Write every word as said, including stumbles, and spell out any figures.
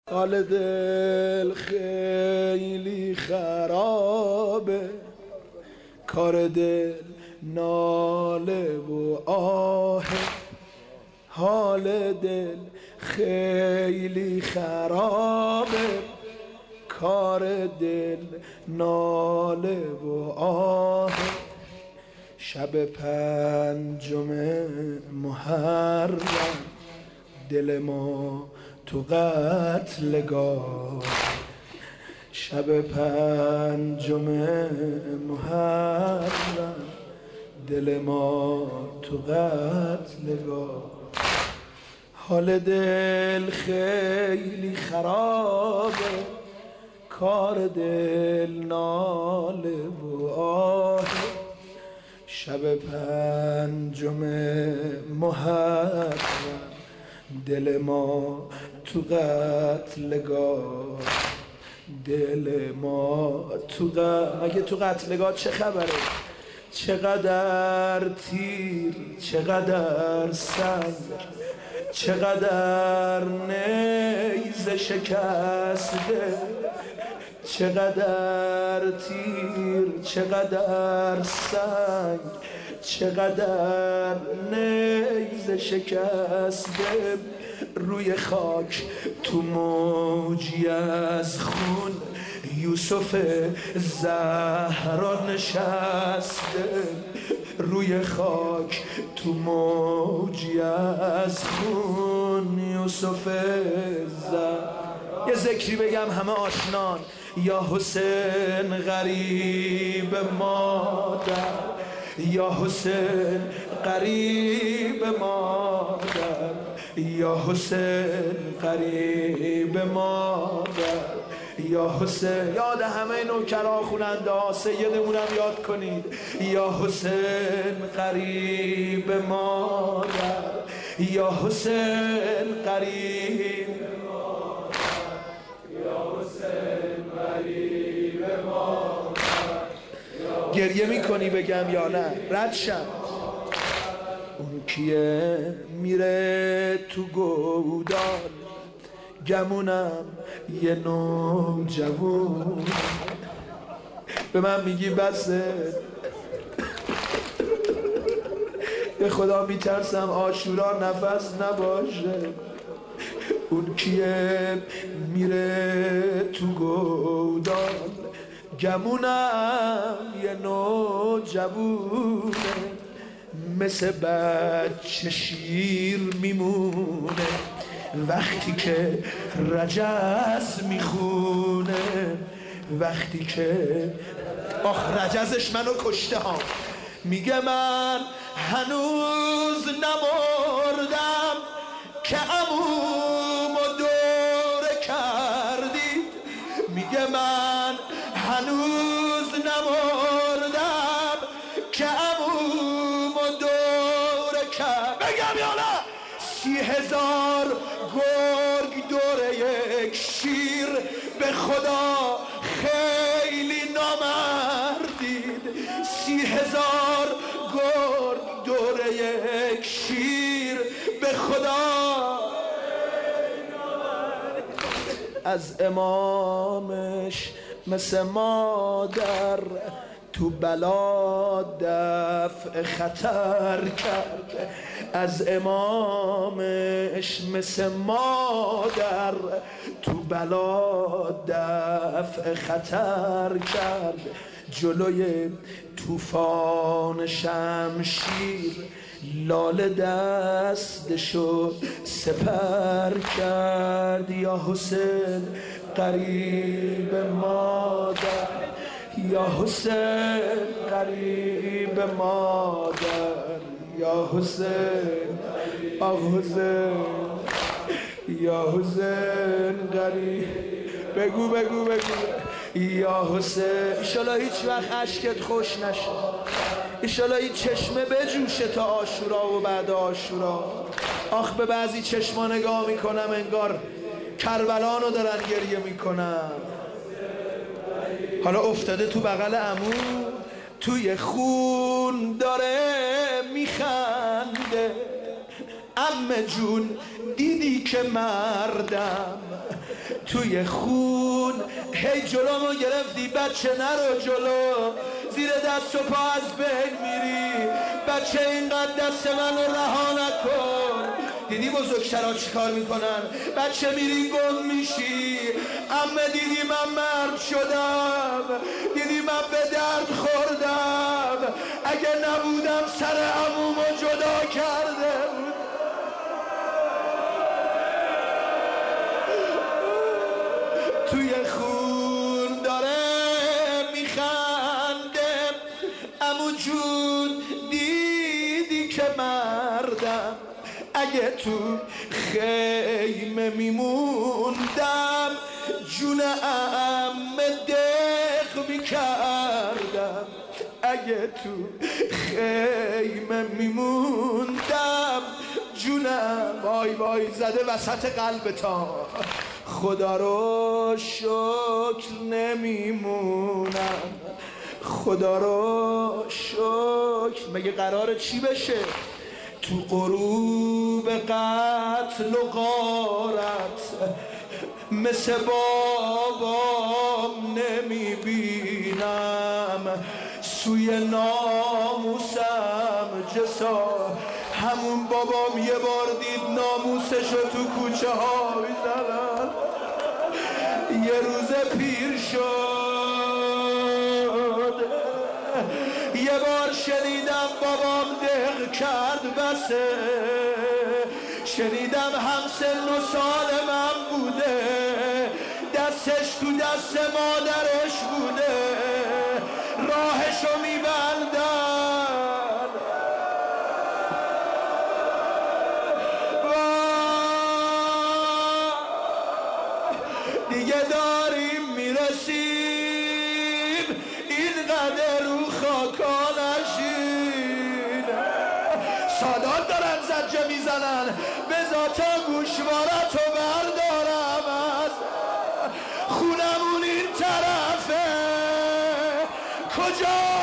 حال دل خیلی خرابه، کار دل ناله و آه. حال دل خیلی خرابه، کار دل ناله و آه. شب پنجم محرم دل ما تو قتلگاه. شب پنجم محرم دل ما تو قتلگاه. حال دل خیلی خرابه، کار دل ناله و آه. شب پنجم محرم دل ما تو قتلگاه. دل ما تو قتلگاه. مگه تو قتلگاه چه خبره؟ چقدر تیر، چقدر سنگ، چقدر نیزه شکسته. چقدر تیر، چقدر سنگ، چقدر نیزه شکسته. روی خاک تو موجی از خون یوسف زهرا نشسته. روی خاک تو موجی از خون یوسف زهرا. یه ذکری بگم همه آشنان. یا حسین غریب مادر، یا حسین غریب مادر، یا حسین غریب مادر، یا حسین. یاد همه نوکرها خوننده ها سیدمونم یاد کنید. یا حسین غریب مادر، یا حسین غریب مادر، یا حسین غریب مادر. گریه میکنی بگم یا نه؟ رد شم. اون کیه میره تو گودال، گمونم یه نوجوون. به من میگی بسه، به خدا میترسم عاشورا نفس نباشه. اون کیه میره تو گودال، گمونم یه نوجوونه. مثل بچه شیر میمونه وقتی که رجز میخونه. وقتی که آخ رجزش منو کشته ها. میگه من هنوز نمردم که عمومو دوره کردید. میگه من هنوز نمردم که عمومو دوره کرد. بگم یا نه؟ سی هزار گرگ دوره یک شیر، به خدا خیلی نامردید. سی هزار گرگ دوره یک شیر، به خدا. از امامش مثل مادر تو بلا دفع خطر کرد. از امامش مثل مادر تو بلا دفع خطر کرد. جلوی طوفان شمشیر لاله دستشو سپر کرد. یا حسین غریب مادر، یا حسین غریب مادر، یا حسین آه حسین، یا حسین غریب. بگو بگو بگو یا حسین. ایشالا هیچ وقت عشقت خوش نشه، ایشالا هیچ چشمه بجوشه تا عاشورا و بعد عاشورا. آخ به بعضی چشما نگاه میکنم انگار کربلانو دارن گریه میکنم. حالا افتاده تو بغل عمو، توی خون داره میخنده. عمه جون دیدی که مردم، توی خون هی جلومو گرفتی بچه نرو جلو، زیر دست و پا از بین میری، بچه اینقدر دست منو رها نکن. دیدی بزرگترها چی کار میکنن؟ بچه میری گم میشی. عمه دیدی من مرد شدم، دیدی من به درد خوردم، اگه نبودم سر عمومو جدا کرده بود. توی خون داره میخنده عمو جون، دیدی که مردم، اگه تو خیمه میموندم جون عمه دق میکردم، اگه تو خیمه میموندم جونم. وای وای زده وسط قلبتان، خدا رو شکر نمیمونم، خدا رو شکر. مگه قراره چی بشه؟ تو غروب قتل و غارت مثل بابام نمیبینم، سوی ناموسم جسا. همون بابام یه بار دید ناموسشو تو کوچه ها میزنن، یه روز پیر شد، یه بار شنیدم بابام دق کرد بسه، شنیدم هم سن و سال من بوده، دستش تو دست مادرش بوده، راهشو میبندن. دیگه داریم میرسیم اینقدر رو خاکا نشین. سادات دارن زجه میزنن، بذار تا گوشوارتو بردارم از خونمون این طرفه. کجا